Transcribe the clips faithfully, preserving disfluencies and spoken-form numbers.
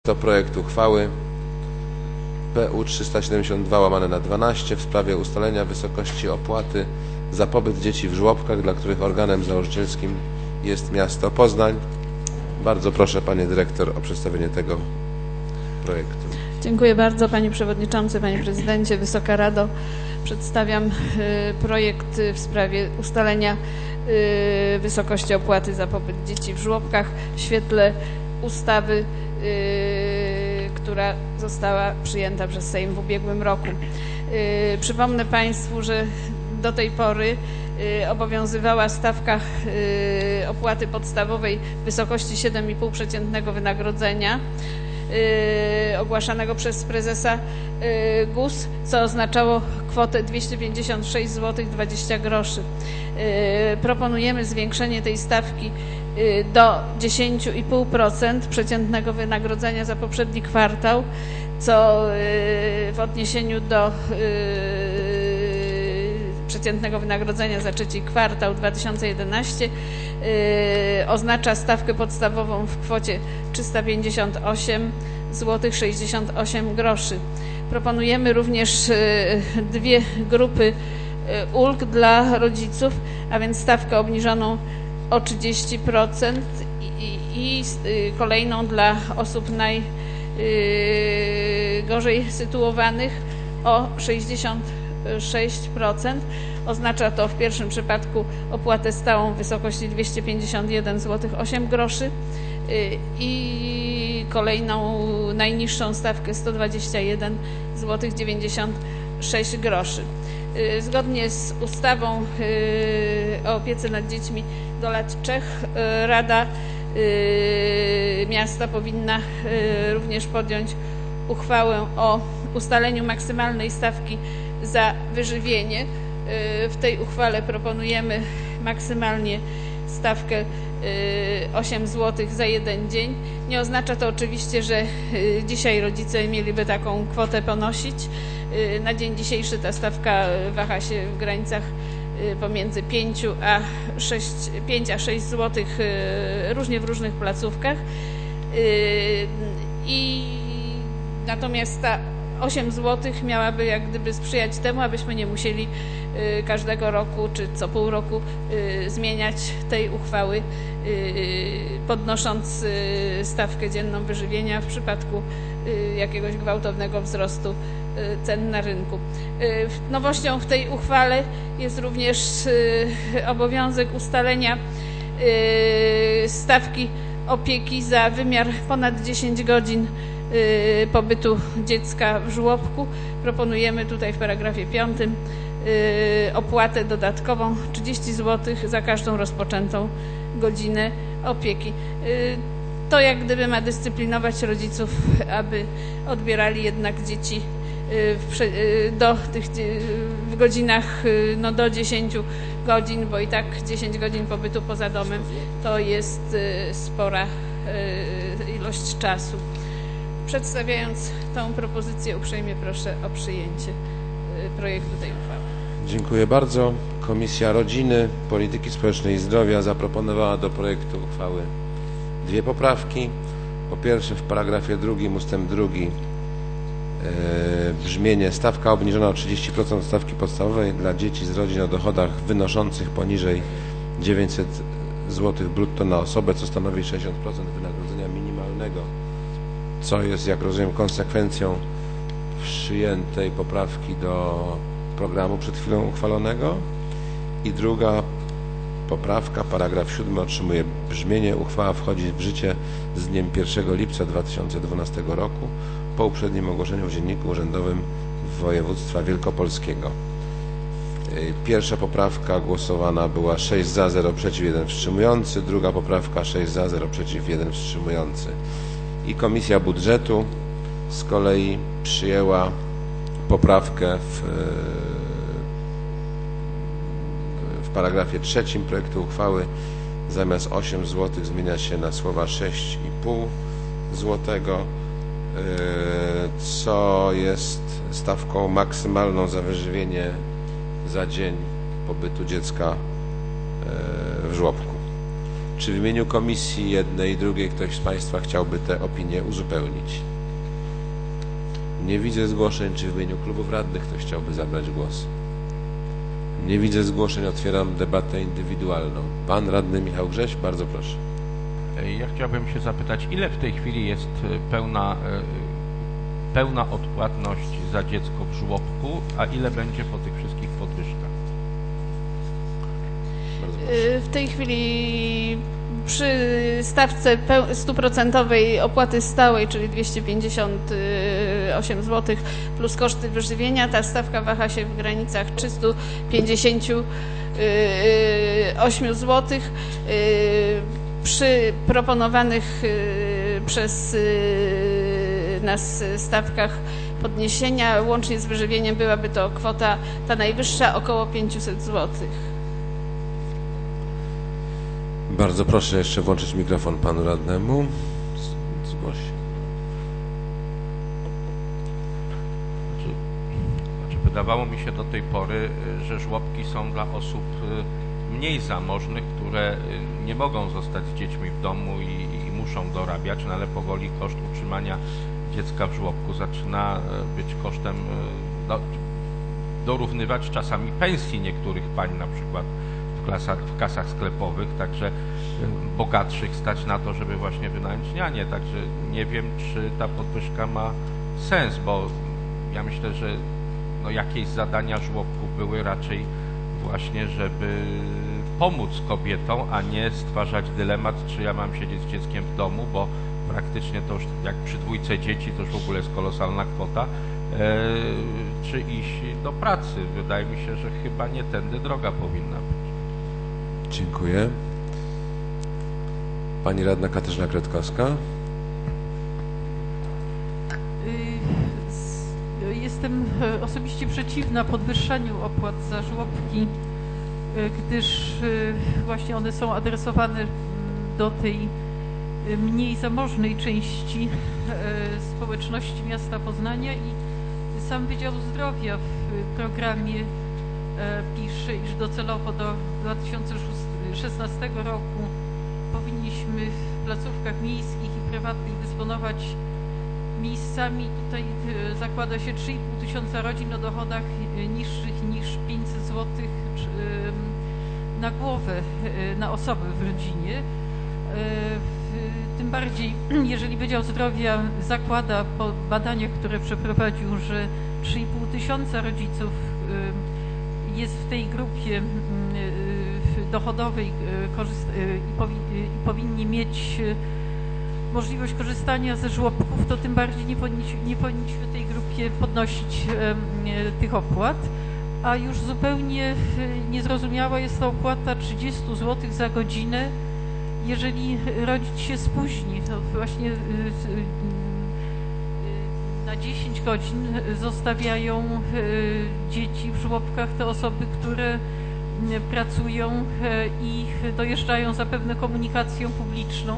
To projekt uchwały P U trzysta siedemdziesiąt dwa łamane na dwanaście w sprawie ustalenia wysokości opłaty za pobyt dzieci w żłobkach, dla których organem założycielskim jest miasto Poznań. Bardzo proszę Panie Dyrektor o przedstawienie tego projektu. Dziękuję bardzo Panie Przewodniczący, Panie Prezydencie, Wysoka Rado. Przedstawiam y, projekt w sprawie ustalenia y, wysokości opłaty za pobyt dzieci w żłobkach w świetle ustawy, y, która została przyjęta przez Sejm w ubiegłym roku. Y, przypomnę Państwu, że do tej pory y, obowiązywała stawka y, opłaty podstawowej w wysokości siedem i pół przeciętnego wynagrodzenia Yy, ogłaszanego przez prezesa yy, G U S, co oznaczało kwotę dwieście pięćdziesiąt sześć złotych dwadzieścia groszy. Yy, proponujemy zwiększenie tej stawki yy, do dziesięć i pół procent przeciętnego wynagrodzenia za poprzedni kwartał, co yy, w odniesieniu do yy, przeciętnego wynagrodzenia za trzeci kwartał dwa tysiące jedenasty yy, oznacza stawkę podstawową w kwocie trzysta pięćdziesiąt osiem złotych sześćdziesiąt osiem groszy. Proponujemy również yy, dwie grupy yy, ulg dla rodziców, a więc stawkę obniżoną o trzydzieści procent i, i, i yy, kolejną dla osób najgorzej sytuowanych o sześćdziesiąt sześć procent. Oznacza to w pierwszym przypadku opłatę stałą w wysokości dwieście pięćdziesiąt jeden złotych osiem groszy i kolejną najniższą stawkę sto dwadzieścia jeden złotych dziewięćdziesiąt sześć groszy. Zgodnie z ustawą o opiece nad dziećmi do lat trzech Rada Miasta powinna również podjąć uchwałę o ustaleniu maksymalnej stawki za wyżywienie. W tej uchwale proponujemy maksymalnie stawkę osiem złotych za jeden dzień. Nie oznacza to oczywiście, że dzisiaj rodzice mieliby taką kwotę ponosić. Na dzień dzisiejszy ta stawka waha się w granicach pomiędzy pięć a sześć złotych różnie w różnych placówkach. I natomiast ta osiem złotych miałaby jak gdyby sprzyjać temu, abyśmy nie musieli y, każdego roku czy co pół roku y, zmieniać tej uchwały, y, podnosząc y, stawkę dzienną wyżywienia w przypadku y, jakiegoś gwałtownego wzrostu y, cen na rynku. Y, nowością w tej uchwale jest również y, obowiązek ustalenia y, stawki opieki za wymiar ponad dziesięć godzin pobytu dziecka w żłobku. Proponujemy tutaj w paragrafie piątym opłatę dodatkową trzydzieści złotych za każdą rozpoczętą godzinę opieki. To jak gdyby ma dyscyplinować rodziców, aby odbierali jednak dzieci w, do tych, w godzinach no, do dziesięciu godzin, bo i tak dziesięć godzin pobytu poza domem to jest spora ilość czasu. Przedstawiając tą propozycję, uprzejmie proszę o przyjęcie projektu tej uchwały. Dziękuję bardzo. Komisja Rodziny, Polityki Społecznej i Zdrowia zaproponowała do projektu uchwały dwie poprawki. Po pierwsze, w paragrafie drugim ustęp drugi yy, brzmienie: stawka obniżona o trzydzieści procent stawki podstawowej dla dzieci z rodzin o dochodach wynoszących poniżej dziewięćset złotych brutto na osobę, co stanowi sześćdziesiąt procent wynagrodzenia minimalnego, co jest, jak rozumiem, konsekwencją przyjętej poprawki do programu przed chwilą uchwalonego. I druga poprawka, paragraf siódmy, otrzymuje brzmienie: uchwała wchodzi w życie z dniem pierwszego lipca dwa tysiące dwunastego roku po uprzednim ogłoszeniu w Dzienniku Urzędowym Województwa Wielkopolskiego. Pierwsza poprawka głosowana była sześć za, zero przeciw, jeden wstrzymujący. Druga poprawka sześć za, zero przeciw, jeden wstrzymujący. I Komisja Budżetu z kolei przyjęła poprawkę w, w paragrafie trzecim projektu uchwały. Zamiast osiem złotych zmienia się na słowa sześć i pół złotego, co jest stawką maksymalną za wyżywienie za dzień pobytu dziecka w żłobku. Czy w imieniu komisji jednej i drugiej ktoś z Państwa chciałby te opinie uzupełnić? Nie widzę zgłoszeń. Czy w imieniu klubów radnych ktoś chciałby zabrać głos? Nie widzę zgłoszeń. Otwieram debatę indywidualną. Pan radny Michał Grześ, bardzo proszę. Ja chciałbym się zapytać, ile w tej chwili jest pełna, pełna odpłatność za dziecko w żłobku, a ile będzie po tych wszystkich podwyżkach? W tej chwili przy stawce stuprocentowej opłaty stałej, czyli dwieście pięćdziesiąt osiem złotych plus koszty wyżywienia, ta stawka waha się w granicach trzysta pięćdziesiąt osiem złotych. Przy proponowanych przez nas stawkach podniesienia, łącznie z wyżywieniem, byłaby to kwota ta najwyższa, około pięćset złotych. Bardzo proszę jeszcze włączyć mikrofon panu radnemu. Zgłoś. Znaczy, znaczy, wydawało mi się do tej pory, że żłobki są dla osób mniej zamożnych, które nie mogą zostać z dziećmi w domu i, i muszą dorabiać, no ale powoli koszt utrzymania dziecka w żłobku zaczyna być kosztem, no, dorównywać czasami pensji niektórych pań, na przykład w, klasach, w kasach sklepowych, także bogatszych stać na to, żeby właśnie wynająć nianię, także nie wiem, czy ta podwyżka ma sens, bo ja myślę, że no, jakieś zadania żłobków były raczej właśnie, żeby pomóc kobietom, a nie stwarzać dylemat, czy ja mam siedzieć z dzieckiem w domu, bo praktycznie to już jak przy dwójce dzieci to już w ogóle jest kolosalna kwota, e, czy iść do pracy. Wydaje mi się, że chyba nie tędy droga powinna być. Dziękuję. Pani radna Katarzyna Kretkowska. Jestem osobiście przeciwna podwyższaniu opłat za żłobki, gdyż właśnie one są adresowane do tej mniej zamożnej części społeczności miasta Poznania i sam Wydział Zdrowia w programie pisze, iż docelowo do dwa tysiące szesnastego roku powinniśmy w placówkach miejskich i prywatnych dysponować miejscami. Tutaj zakłada się trzy i pół tysiąca rodzin o dochodach niższych niż pięćset złotych na głowę, na osobę w rodzinie. Tym bardziej, jeżeli Wydział Zdrowia zakłada po badaniach, które przeprowadził, że trzy i pół tysiąca rodziców jest w tej grupie dochodowej i powinni mieć możliwość korzystania ze żłobków, to tym bardziej nie powinniśmy, nie powinniśmy tej grupie podnosić tych opłat. A już zupełnie niezrozumiała jest ta opłata trzydzieści złotych za godzinę, jeżeli rodzic się spóźni. To właśnie na dziesięć godzin zostawiają dzieci w żłobkach te osoby, które pracują i dojeżdżają zapewne komunikacją publiczną.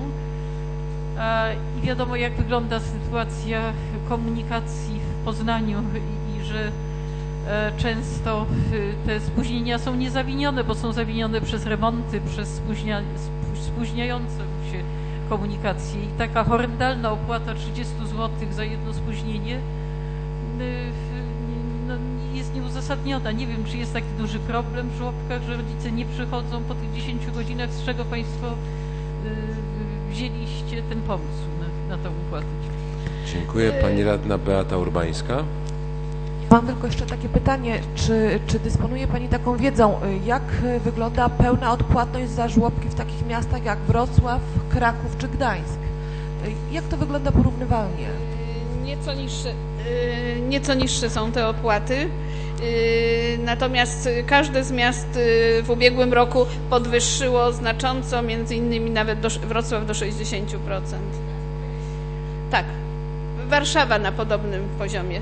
I wiadomo, jak wygląda sytuacja komunikacji w Poznaniu i, i że często te spóźnienia są niezawinione, bo są zawinione przez remonty, przez spóźnia, spóźniającą się komunikację. I taka horrendalna opłata trzydzieści złotych za jedno spóźnienie no, jest nieuzasadniona. Nie wiem, czy jest taki duży problem w żłobkach, że rodzice nie przychodzą po tych dziesięciu godzinach, z czego Państwo wzięliście ten pomysł na, na tę opłatę. Dziękuję. Pani radna Beata Urbańska. Mam tylko jeszcze takie pytanie, czy, czy dysponuje Pani taką wiedzą, jak wygląda pełna odpłatność za żłobki w takich miastach jak Wrocław, Kraków czy Gdańsk? Jak to wygląda porównywalnie? Nieco niższe, nieco niższe są te opłaty, natomiast każde z miast w ubiegłym roku podwyższyło znacząco, między innymi nawet do, Wrocław do sześćdziesięciu procent. Tak, Warszawa na podobnym poziomie.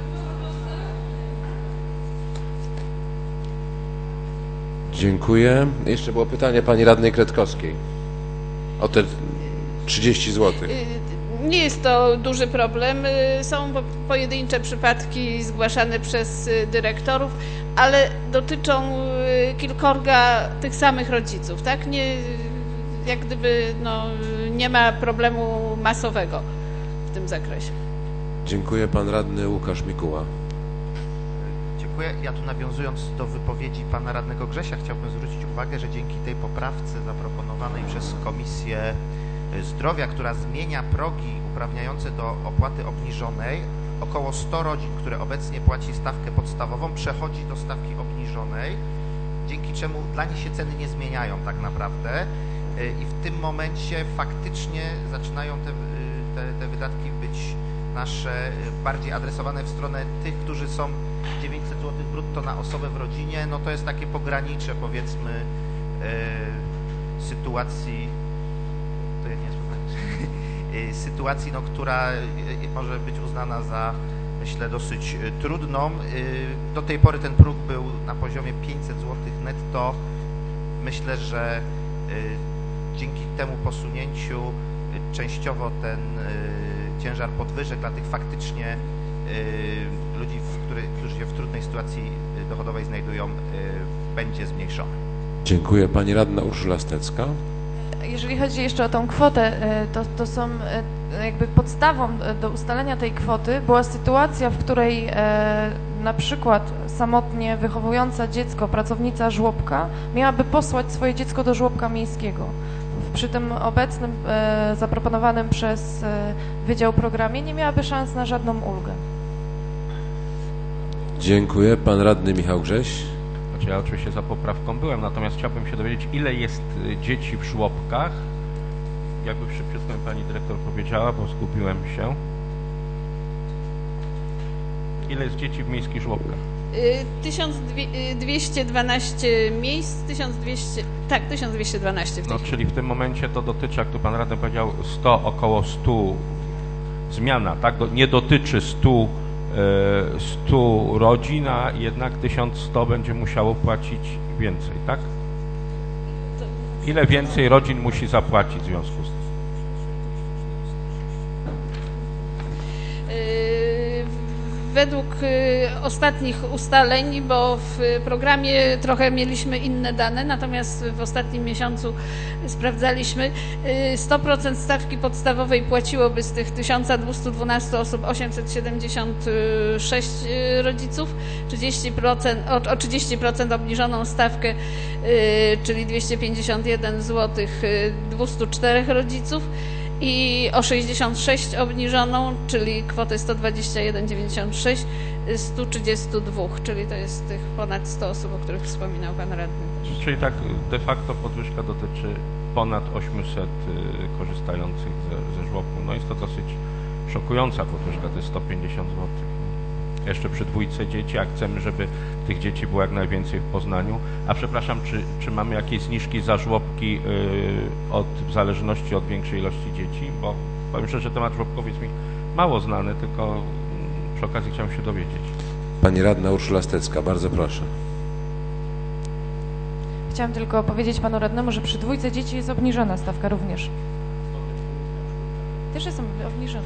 Dziękuję. Jeszcze było pytanie pani radnej Kretkowskiej o te trzydzieści złotych. Nie jest to duży problem. Są pojedyncze przypadki zgłaszane przez dyrektorów, ale dotyczą kilkorga tych samych rodziców, tak? Nie, jak gdyby no, nie ma problemu masowego w tym zakresie. Dziękuję. Pan radny Łukasz Mikuła. Dziękuję. Ja tu nawiązując do wypowiedzi pana radnego Grzesia chciałbym zwrócić uwagę, że dzięki tej poprawce zaproponowanej przez Komisję Zdrowia, która zmienia progi uprawniające do opłaty obniżonej, około sto rodzin, które obecnie płaci stawkę podstawową, przechodzi do stawki obniżonej, dzięki czemu dla nich się ceny nie zmieniają tak naprawdę i w tym momencie faktycznie zaczynają te, te, te wydatki być nasze bardziej adresowane w stronę tych, którzy są dziewięćset złotych brutto na osobę w rodzinie. No to jest takie pogranicze, powiedzmy, e, sytuacji, to ja nie jest sytuacji, no, która może być uznana za, myślę, dosyć trudną. Do tej pory ten próg był na poziomie pięćset złotych netto. Myślę, że dzięki temu posunięciu częściowo ten ciężar podwyżek dla tych faktycznie ludzi, który, którzy się w trudnej sytuacji dochodowej znajdują, będzie zmniejszony. Dziękuję. Pani radna Urszula Stecka. Jeżeli chodzi jeszcze o tą kwotę, to, to są jakby podstawą do ustalenia tej kwoty była sytuacja, w której e, na przykład samotnie wychowująca dziecko pracownica żłobka miałaby posłać swoje dziecko do żłobka miejskiego. Przy tym obecnym e, zaproponowanym przez e, Wydział programie nie miałaby szans na żadną ulgę. Dziękuję. Pan radny Michał Grześ. Ja oczywiście za poprawką byłem, natomiast chciałbym się dowiedzieć, ile jest dzieci w żłobkach. Jakby szybciutko pani dyrektor powiedziała, bo zgubiłem się. Ile jest dzieci w miejskich żłobkach? tysiąc dwieście dwanaście miejsc, tysiąc dwieście, tak, tysiąc dwieście dwanaście w tej No, chwili. czyli w tym momencie to dotyczy, jak tu pan radny powiedział, sto, około stu zmiana, tak? Nie dotyczy stu stu rodzin, a jednak tysiąc sto będzie musiało płacić więcej, tak? Ile więcej rodzin musi zapłacić w związku z tym? Według ostatnich ustaleń, bo w programie trochę mieliśmy inne dane, natomiast w ostatnim miesiącu sprawdzaliśmy, sto procent stawki podstawowej płaciłoby z tych tysiąc dwieście dwanaście osób osiemset siedemdziesiąt sześć rodziców, trzydzieści procent, o, o trzydzieści procent obniżoną stawkę, czyli dwieście pięćdziesiąt jeden złotych dwieście cztery rodziców, i o sześćdziesiąt sześć obniżoną, czyli kwotę sto dwadzieścia jeden dziewięćdziesiąt sześć, sto trzydzieści dwa, czyli to jest tych ponad sto osób, o których wspominał pan radny też. Czyli tak de facto podwyżka dotyczy ponad ośmiuset korzystających ze, ze żłobku. No jest to dosyć szokująca podwyżka, to jest sto pięćdziesiąt złotych. Jeszcze przy dwójce dzieci, a chcemy, żeby tych dzieci było jak najwięcej w Poznaniu. A przepraszam, czy, czy mamy jakieś zniżki za żłobki yy, od, w zależności od większej ilości dzieci? Bo powiem szczerze, że temat żłobkowy jest mi mało znany, tylko yy, przy okazji chciałem się dowiedzieć. Pani radna Urszula Stecka, bardzo proszę. Chciałam tylko powiedzieć panu radnemu, że przy dwójce dzieci jest obniżona stawka również. Też jest obniżona.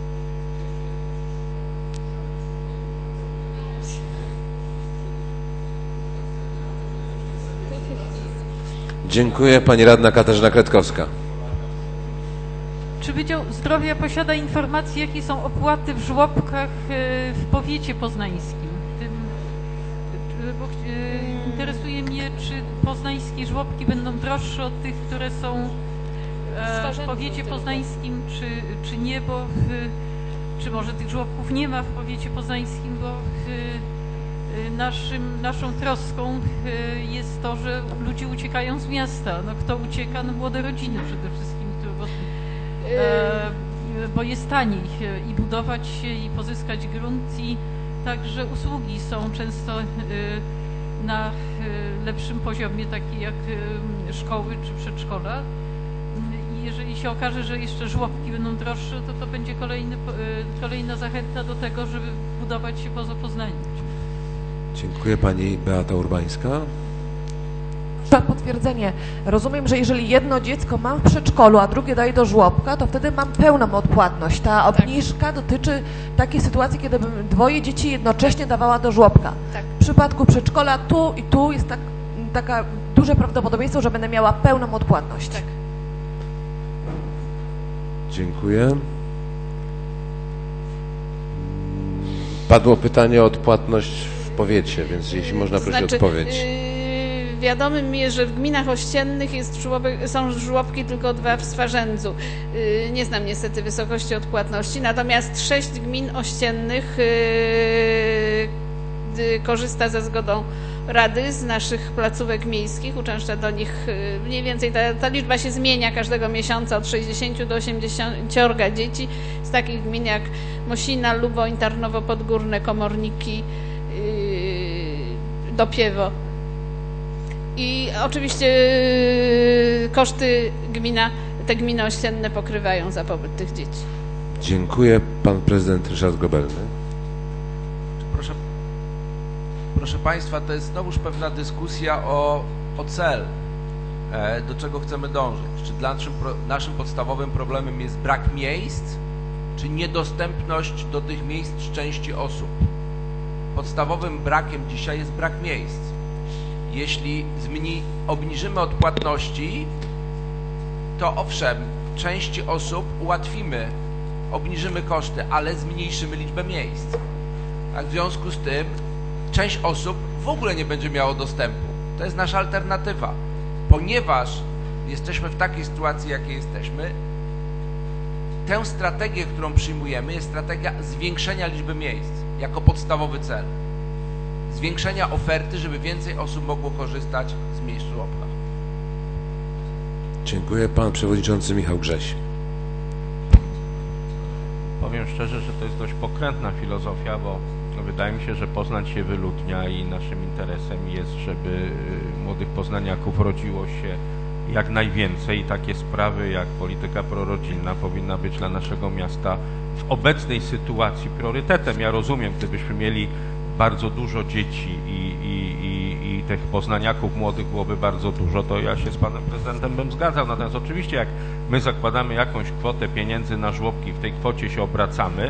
Dziękuję. Pani radna Katarzyna Kretkowska. Czy Wydział Zdrowia posiada informacje, jakie są opłaty w żłobkach w powiecie poznańskim? Tym, bo interesuje mnie, czy poznańskie żłobki będą droższe od tych, które są w powiecie poznańskim, czy, czy nie, bo w, czy może tych żłobków nie ma w powiecie poznańskim, bo w, Naszym, naszą troską jest to, że ludzie uciekają z miasta. No, kto ucieka? No, młode rodziny przede wszystkim, które, bo, e, bo jest taniej i budować się, i pozyskać grunt, i także usługi są często e, na e, lepszym poziomie, takie jak e, szkoły czy przedszkola. I jeżeli się okaże, że jeszcze żłobki będą droższe, to to będzie kolejny, e, kolejna zachęta do tego, żeby budować się poza Poznaniem. Dziękuję. Pani Beata Urbańska. Proszę o potwierdzenie. Rozumiem, że jeżeli jedno dziecko mam w przedszkolu, a drugie daję do żłobka, to wtedy mam pełną odpłatność. Ta obniżka tak. dotyczy takiej sytuacji, kiedy bym dwoje dzieci jednocześnie dawała do żłobka. Tak. W przypadku przedszkola tu i tu jest tak, taka duże prawdopodobieństwo, że będę miała pełną odpłatność. Tak. Dziękuję. Padło pytanie o odpłatność w powiecie, więc jeśli można prosić znaczy, o odpowiedź. Yy, wiadomym mi jest, że w gminach ościennych jest żłobek, są żłobki tylko dwa w Swarzędzu. Yy, nie znam niestety wysokości odpłatności, natomiast sześć gmin ościennych yy, yy, korzysta ze zgodą Rady z naszych placówek miejskich, uczęszcza do nich mniej więcej, ta, ta liczba się zmienia każdego miesiąca od sześćdziesięciu do osiemdziesięciu dzieci z takich gmin jak Mosina, Luboń, Tarnowo Podgórne, Komorniki, yy, Dopiewo. I oczywiście yy, koszty gmina, te gminy ościenne pokrywają za pobyt tych dzieci. Dziękuję. Pan prezydent Ryszard Grobelny. Proszę, proszę Państwa, to jest znowuż pewna dyskusja o, o cel, e, do czego chcemy dążyć. Czy dla naszym, naszym podstawowym problemem jest brak miejsc, czy niedostępność do tych miejsc części osób? Podstawowym brakiem dzisiaj jest brak miejsc. Jeśli zmni, obniżymy odpłatności, to owszem, części osób ułatwimy, obniżymy koszty, ale zmniejszymy liczbę miejsc. A w związku z tym część osób w ogóle nie będzie miało dostępu. To jest nasza alternatywa. Ponieważ jesteśmy w takiej sytuacji, jakiej jesteśmy, tę strategię, którą przyjmujemy, jest strategia zwiększenia liczby miejsc jako podstawowy cel. Zwiększenia oferty, żeby więcej osób mogło korzystać z miejsc w żłobkach. Dziękuję. Pan przewodniczący Michał Grześ. Powiem szczerze, że to jest dość pokrętna filozofia, bo wydaje mi się, że Poznań się wyludnia i naszym interesem jest, żeby młodych poznaniaków rodziło się jak najwięcej. Takie sprawy jak polityka prorodzinna powinna być dla naszego miasta w obecnej sytuacji priorytetem. Ja rozumiem, gdybyśmy mieli bardzo dużo dzieci i, i, i, i tych poznaniaków młodych byłoby bardzo dużo, to ja się z panem prezydentem bym zgadzał. Natomiast oczywiście jak my zakładamy jakąś kwotę pieniędzy na żłobki, w tej kwocie się obracamy,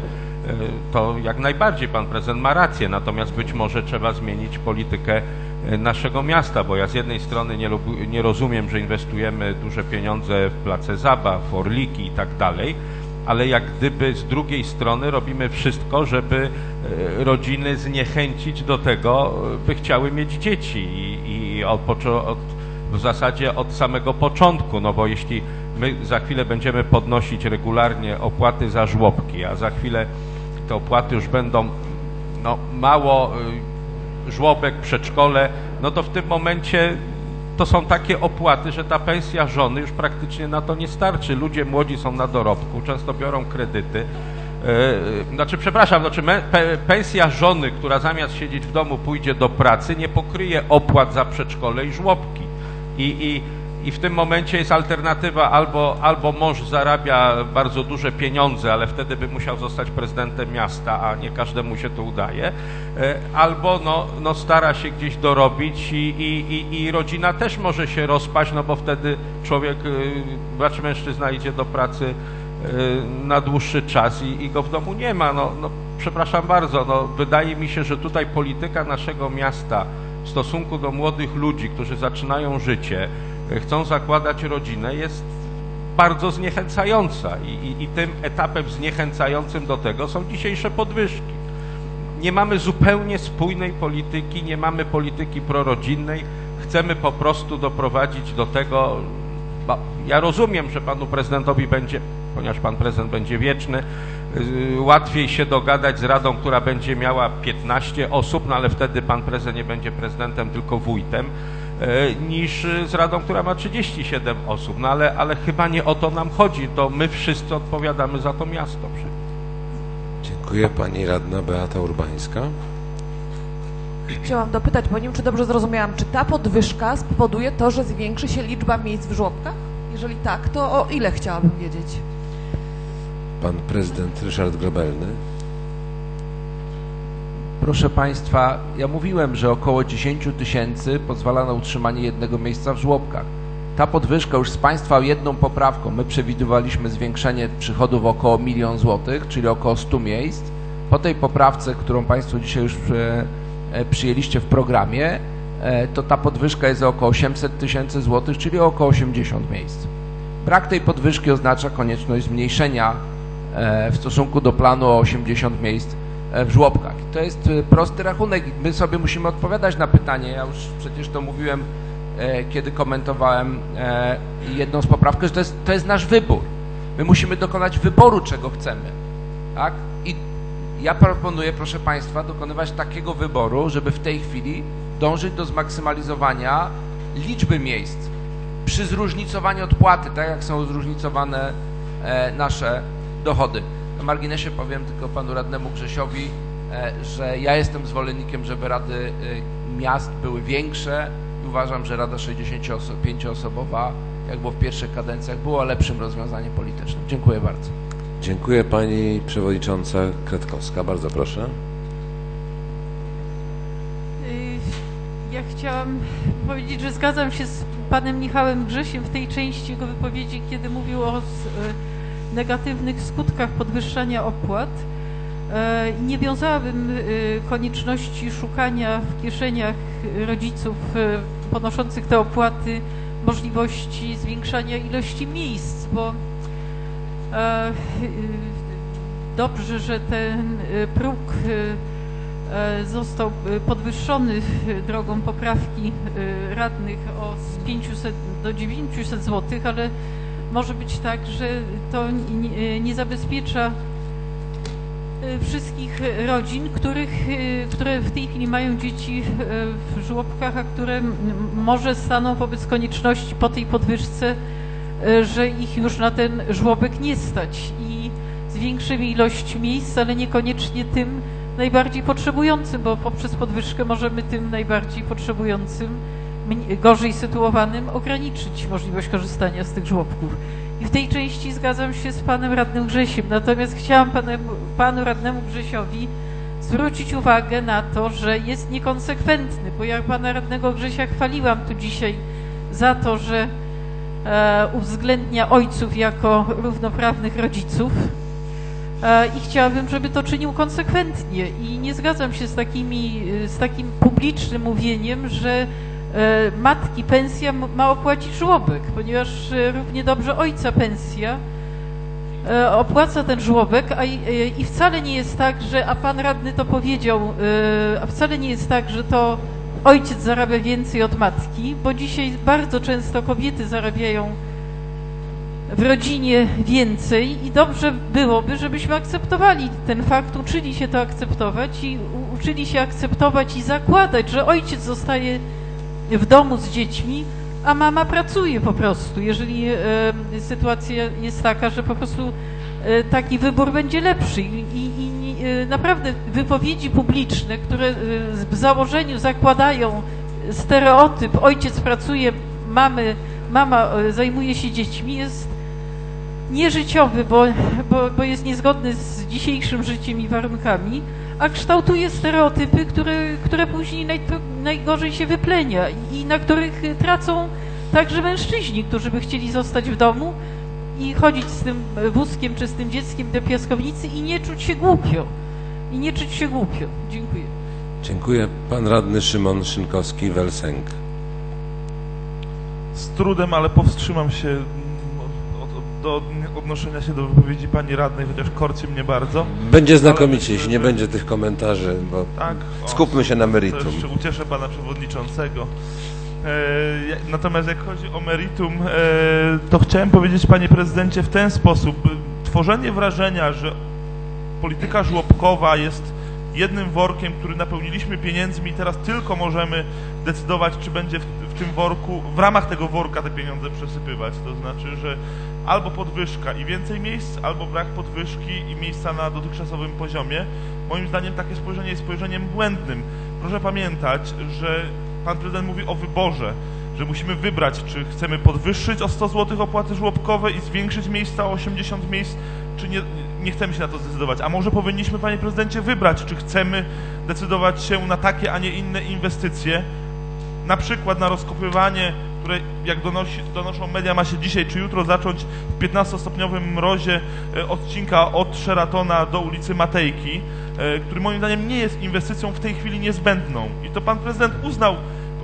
to jak najbardziej pan prezydent ma rację. Natomiast być może trzeba zmienić politykę naszego miasta, bo ja z jednej strony nie, lubi, nie rozumiem, że inwestujemy duże pieniądze w place zabaw, orliki i tak dalej, ale jak gdyby z drugiej strony robimy wszystko, żeby rodziny zniechęcić do tego, by chciały mieć dzieci i, i od, od, w zasadzie od samego początku, no bo jeśli my za chwilę będziemy podnosić regularnie opłaty za żłobki, a za chwilę te opłaty już będą no, mało żłobek, przedszkole, no to w tym momencie to są takie opłaty, że ta pensja żony już praktycznie na to nie starczy. Ludzie młodzi są na dorobku, często biorą kredyty. Yy, znaczy, przepraszam, znaczy me, pe, pensja żony, która zamiast siedzieć w domu pójdzie do pracy, nie pokryje opłat za przedszkole i żłobki. I, i, i w tym momencie jest alternatywa, albo, albo mąż zarabia bardzo duże pieniądze, ale wtedy by musiał zostać prezydentem miasta, a nie każdemu się to udaje, albo no, no stara się gdzieś dorobić i, i, i, i rodzina też może się rozpaść, no bo wtedy człowiek, znaczy mężczyzna idzie do pracy na dłuższy czas i, i go w domu nie ma. No, no, przepraszam bardzo, no, wydaje mi się, że tutaj polityka naszego miasta w stosunku do młodych ludzi, którzy zaczynają życie, chcą zakładać rodzinę, jest bardzo zniechęcająca i, i, i tym etapem zniechęcającym do tego są dzisiejsze podwyżki. Nie mamy zupełnie spójnej polityki, nie mamy polityki prorodzinnej, chcemy po prostu doprowadzić do tego, bo ja rozumiem, że panu prezydentowi będzie, ponieważ pan prezydent będzie wieczny, łatwiej się dogadać z radą, która będzie miała piętnaście osób, no ale wtedy pan prezydent nie będzie prezydentem, tylko wójtem, niż z radą, która ma trzydzieści siedem osób. No ale, ale chyba nie o to nam chodzi, to my wszyscy odpowiadamy za to miasto. Dziękuję. Pani radna Beata Urbańska. Chciałam dopytać, bo nie wiem, czy dobrze zrozumiałam, czy ta podwyżka spowoduje to, że zwiększy się liczba miejsc w żłobkach? Jeżeli tak, to o ile chciałabym wiedzieć? Pan prezydent Ryszard Grobelny. Proszę Państwa, ja mówiłem, że około dziesięć tysięcy pozwala na utrzymanie jednego miejsca w żłobkach. Ta podwyżka już z Państwa jedną poprawką, my przewidywaliśmy zwiększenie przychodów o około milion złotych, czyli około stu miejsc. Po tej poprawce, którą Państwo dzisiaj już przyjęliście w programie, to ta podwyżka jest o około osiemset tysięcy złotych, czyli o około osiemdziesiąt miejsc. Brak tej podwyżki oznacza konieczność zmniejszenia w stosunku do planu o osiemdziesiąt miejsc w żłobkach. To jest prosty rachunek. My sobie musimy odpowiadać na pytanie. Ja już przecież to mówiłem, kiedy komentowałem jedną z poprawek, że to jest, to jest nasz wybór. My musimy dokonać wyboru, czego chcemy. Tak? I ja proponuję, proszę Państwa, dokonywać takiego wyboru, żeby w tej chwili dążyć do zmaksymalizowania liczby miejsc przy zróżnicowaniu odpłaty, tak jak są zróżnicowane nasze dochody. Na marginesie powiem tylko panu radnemu Grzesiowi, że ja jestem zwolennikiem, żeby rady miast były większe i uważam, że Rada sześćdziesięciopięcioosobowa, jak było w pierwszych kadencjach, była lepszym rozwiązaniem politycznym. Dziękuję bardzo. Dziękuję. Pani przewodnicząca Kretkowska. Bardzo proszę. Ja chciałam powiedzieć, że zgadzam się z panem Michałem Grzesiem w tej części jego wypowiedzi, kiedy mówił o negatywnych skutkach podwyższania opłat. Nie wiązałabym konieczności szukania w kieszeniach rodziców ponoszących te opłaty możliwości zwiększania ilości miejsc, bo dobrze, że ten próg został podwyższony drogą poprawki radnych o z pięciuset do dziewięciuset złotych, ale może być tak, że to nie, nie zabezpiecza wszystkich rodzin, których, które w tej chwili mają dzieci w żłobkach, a które może staną wobec konieczności po tej podwyżce, że ich już na ten żłobek nie stać i zwiększymy ilość miejsc, ale niekoniecznie tym najbardziej potrzebującym, bo poprzez podwyżkę możemy tym najbardziej potrzebującym, gorzej sytuowanym ograniczyć możliwość korzystania z tych żłobków. I w tej części zgadzam się z panem radnym Grzesiem. Natomiast chciałam panem, panu radnemu Grzesiowi zwrócić uwagę na to, że jest niekonsekwentny, bo ja pana radnego Grzesia chwaliłam tu dzisiaj za to, że e, uwzględnia ojców jako równoprawnych rodziców e, i chciałabym, żeby to czynił konsekwentnie i nie zgadzam się z, takimi, z takim publicznym mówieniem, że matki pensja ma opłacić żłobek, ponieważ równie dobrze ojca pensja opłaca ten żłobek, a i, i wcale nie jest tak, że, a pan radny to powiedział, a wcale nie jest tak, że to ojciec zarabia więcej od matki, bo dzisiaj bardzo często kobiety zarabiają w rodzinie więcej i dobrze byłoby, żebyśmy akceptowali ten fakt, uczyli się to akceptować i uczyli się akceptować i zakładać, że ojciec zostaje w domu z dziećmi, a mama pracuje po prostu, jeżeli e, sytuacja jest taka, że po prostu e, taki wybór będzie lepszy i, i e, naprawdę wypowiedzi publiczne, które e, w założeniu zakładają stereotyp ojciec pracuje, mamy, mama e, zajmuje się dziećmi, jest nieżyciowy, bo, bo, bo jest niezgodny z dzisiejszym życiem i warunkami, a kształtuje stereotypy, które, które później naj, najgorzej się wyplenia i na których tracą także mężczyźni, którzy by chcieli zostać w domu i chodzić z tym wózkiem czy z tym dzieckiem do piaskownicy i nie czuć się głupio. I nie czuć się głupio. Dziękuję. Dziękuję. Pan radny Szymon Szynkowski-Welsenk. Z trudem, ale powstrzymam się do odnoszenia się do wypowiedzi pani radnej, chociaż korci mnie bardzo. Będzie znakomicie, jeśli nie będzie tych komentarzy, bo tak, skupmy się na meritum. To jeszcze ucieszę pana przewodniczącego. E, natomiast jak chodzi o meritum, e, to chciałem powiedzieć, panie prezydencie, w ten sposób. Tworzenie wrażenia, że polityka żłobkowa jest jednym workiem, który napełniliśmy pieniędzmi i teraz tylko możemy decydować, czy będzie w, w tym worku, w ramach tego worka te pieniądze przesypywać. To znaczy, że albo podwyżka i więcej miejsc, albo brak podwyżki i miejsca na dotychczasowym poziomie. Moim zdaniem takie spojrzenie jest spojrzeniem błędnym. Proszę pamiętać, że pan prezydent mówi o wyborze, że musimy wybrać, czy chcemy podwyższyć o sto złotych opłaty żłobkowe i zwiększyć miejsca o osiemdziesiąt miejsc, czy nie, nie chcemy się na to zdecydować. A może powinniśmy, panie prezydencie, wybrać, czy chcemy decydować się na takie, a nie inne inwestycje, na przykład na rozkopywanie, które, jak donosi, donoszą media, ma się dzisiaj czy jutro zacząć w piętnastostopniowym mrozie odcinka od Sheratona do ulicy Matejki, który moim zdaniem nie jest inwestycją w tej chwili niezbędną. I to pan prezydent uznał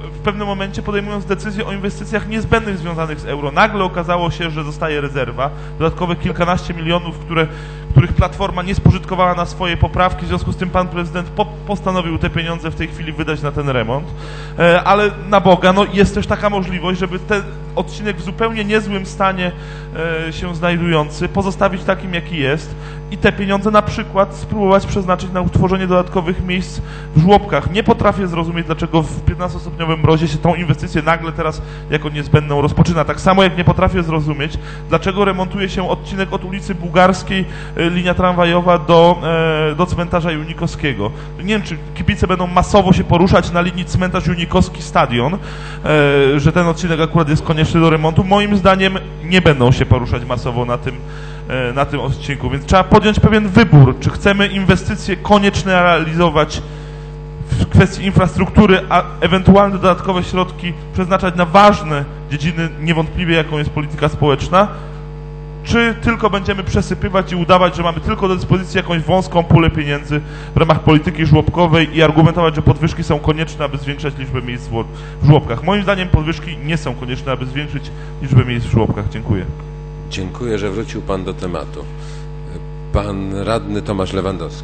w pewnym momencie podejmując decyzję o inwestycjach niezbędnych związanych z euro. Nagle okazało się, że zostaje rezerwa, dodatkowe kilkanaście milionów, które, których Platforma nie spożytkowała na swoje poprawki, w związku z tym pan prezydent po, postanowił te pieniądze w tej chwili wydać na ten remont. E, ale na Boga, no jest też taka możliwość, żeby ten odcinek w zupełnie niezłym stanie e, się znajdujący pozostawić takim, jaki jest i te pieniądze na przykład spróbować przeznaczyć na utworzenie dodatkowych miejsc w żłobkach. Nie potrafię zrozumieć, dlaczego w piętnastostopniowym mrozie się tą inwestycję nagle teraz jako niezbędną rozpoczyna. Tak samo jak nie potrafię zrozumieć, dlaczego remontuje się odcinek od ulicy Bułgarskiej, e, linia tramwajowa do, e, do cmentarza Junikowskiego. Nie wiem, czy kibice będą masowo się poruszać na linii cmentarz Junikowski Stadion, e, że ten odcinek akurat jest konieczny do remontu. Moim zdaniem nie będą się poruszać masowo na tym, e, na tym odcinku, więc trzeba podjąć pewien wybór, czy chcemy inwestycje konieczne realizować w kwestii infrastruktury, a ewentualne dodatkowe środki przeznaczać na ważne dziedziny, niewątpliwie jaką jest polityka społeczna, czy tylko będziemy przesypywać i udawać, że mamy tylko do dyspozycji jakąś wąską pulę pieniędzy w ramach polityki żłobkowej i argumentować, że podwyżki są konieczne, aby zwiększać liczbę miejsc w żłobkach. Moim zdaniem podwyżki nie są konieczne, aby zwiększyć liczbę miejsc w żłobkach. Dziękuję. Dziękuję, że wrócił pan do tematu. Pan radny Tomasz Lewandowski.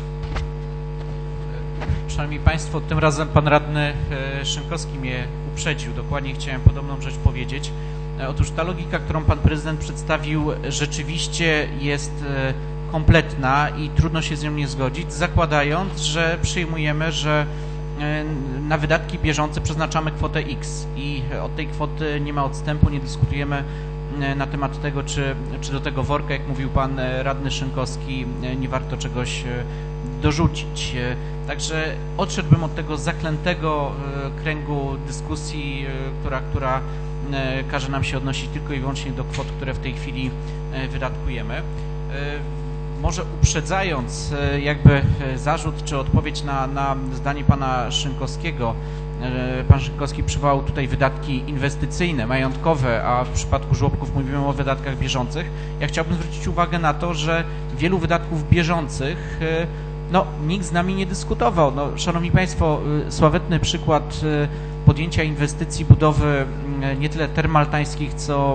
Szanowni Państwo, tym razem pan radny Szynkowski mnie uprzedził. Dokładnie chciałem podobną rzecz powiedzieć. Otóż ta logika, którą pan prezydent przedstawił, rzeczywiście jest kompletna i trudno się z nią nie zgodzić, zakładając, że przyjmujemy, że na wydatki bieżące przeznaczamy kwotę X i od tej kwoty nie ma odstępu, nie dyskutujemy na temat tego, czy, czy do tego worka, jak mówił pan radny Szynkowski, nie warto czegoś dorzucić. Także odszedłbym od tego zaklętego kręgu dyskusji, która, która każe nam się odnosić tylko i wyłącznie do kwot, które w tej chwili wydatkujemy. Może uprzedzając jakby zarzut czy odpowiedź na, na zdanie pana Szynkowskiego, pan Szynkowski przywołał tutaj wydatki inwestycyjne, majątkowe, a w przypadku żłobków mówimy o wydatkach bieżących. Ja chciałbym zwrócić uwagę na to, że wielu wydatków bieżących no, nikt z nami nie dyskutował. No, szanowni Państwo, sławetny przykład podjęcia inwestycji budowy nie tyle termaltańskich, co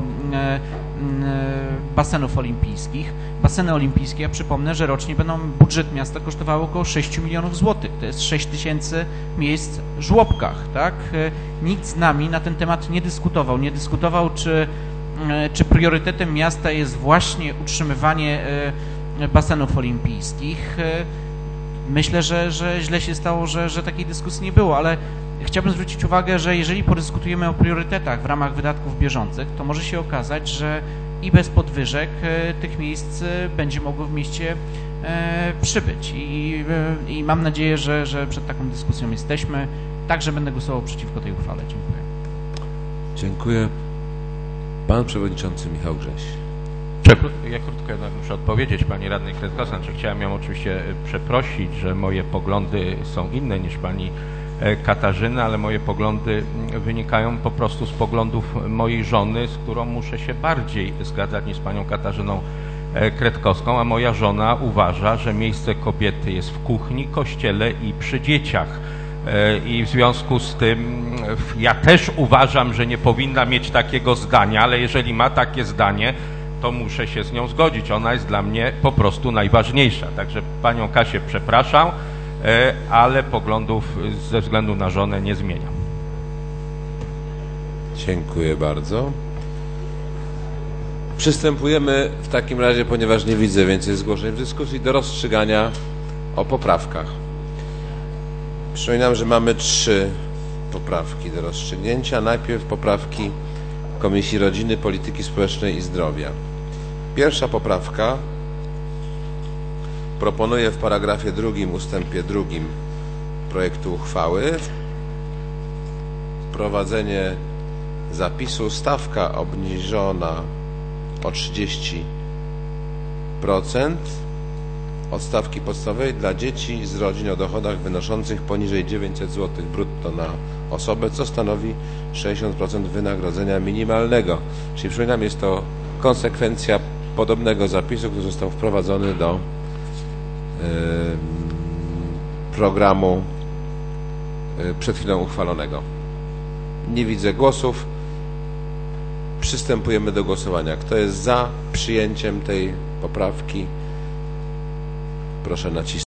basenów olimpijskich. Baseny olimpijskie, ja przypomnę, że rocznie będą budżet miasta kosztowały około sześć milionów złotych. To jest sześć tysięcy miejsc w żłobkach, tak? Nikt z nami na ten temat nie dyskutował. Nie dyskutował, czy, czy priorytetem miasta jest właśnie utrzymywanie basenów olimpijskich. Myślę, że, że źle się stało, że, że takiej dyskusji nie było, ale chciałbym zwrócić uwagę, że jeżeli podyskutujemy o priorytetach w ramach wydatków bieżących, to może się okazać, że i bez podwyżek tych miejsc będzie mogło w mieście przybyć. I, i mam nadzieję, że, że przed taką dyskusją jesteśmy. Także będę głosował przeciwko tej uchwale. Dziękuję. Dziękuję. Pan przewodniczący Michał Grześ. Ja krótko jednak muszę odpowiedzieć pani radnej Kretkowskiej. Znaczy, chciałem ją oczywiście przeprosić, że moje poglądy są inne niż pani Katarzyny, ale moje poglądy wynikają po prostu z poglądów mojej żony, z którą muszę się bardziej zgadzać niż z panią Katarzyną Kretkowską, a moja żona uważa, że miejsce kobiety jest w kuchni, kościele i przy dzieciach. I w związku z tym ja też uważam, że nie powinna mieć takiego zdania, ale jeżeli ma takie zdanie, to muszę się z nią zgodzić. Ona jest dla mnie po prostu najważniejsza. Także panią Kasię przepraszam, ale poglądów ze względu na żonę nie zmieniam. Dziękuję bardzo. Przystępujemy w takim razie, ponieważ nie widzę więcej zgłoszeń w dyskusji, do rozstrzygania o poprawkach. Przypominam, że mamy trzy poprawki do rozstrzygnięcia. Najpierw poprawki Komisji Rodziny, Polityki Społecznej i Zdrowia. Pierwsza poprawka proponuje w paragrafie drugim, ustępie drugim projektu uchwały wprowadzenie zapisu stawka obniżona o trzydzieści procent od stawki podstawowej dla dzieci z rodzin o dochodach wynoszących poniżej dziewięćset złotych brutto na osobę, co stanowi sześćdziesiąt procent wynagrodzenia minimalnego. Czyli przypominam, jest to konsekwencja podobnego zapisu, który został wprowadzony do yy, programu yy, przed chwilą uchwalonego. Nie widzę głosów. Przystępujemy do głosowania. Kto jest za przyjęciem tej poprawki? Proszę nacisnąć.